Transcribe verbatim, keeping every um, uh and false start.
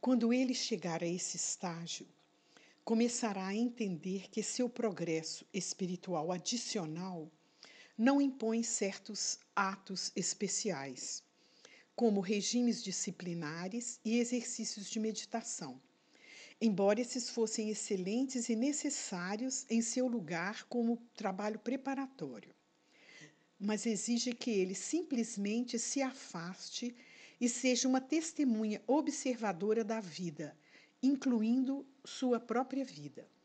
Quando ele chegar a esse estágio, começará a entender que seu progresso espiritual adicional não impõe certos atos especiais, como regimes disciplinares e exercícios de meditação, embora esses fossem excelentes e necessários em seu lugar como trabalho preparatório, mas exige que ele simplesmente se afaste e seja uma testemunha observadora da vida, incluindo sua própria vida.